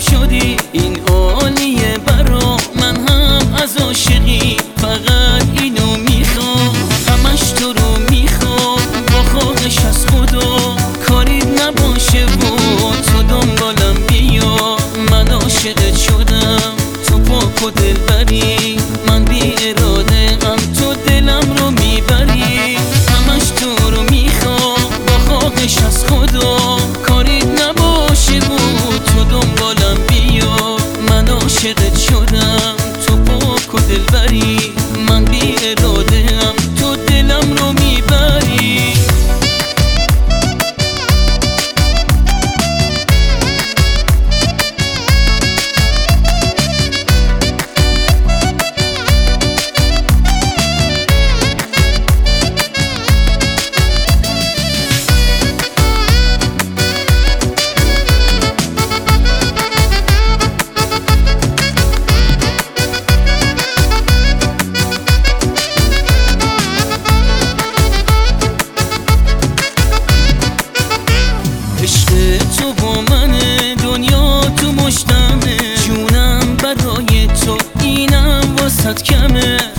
شدی این عالیه برا من، هم از عاشقی فقط اینو میخوام، همش تو رو میخوام با خواهش از خدا کاریت نباشه و تو دنبالم بیا. من عاشقت شدم تو پاک و دلبری، من بی اراده هم تو دلم رو میبری، همش تو رو میخوام با خواهش از خدا کاریت نباشه و تو دنبالم بیا. من عاشقت شدم تو پاک و دلبری، من بی اراده هم تو دلم رو میبری. عشق تو با منه، دنیا تو مشتمه، جونم برای تو اینم واسط کمه.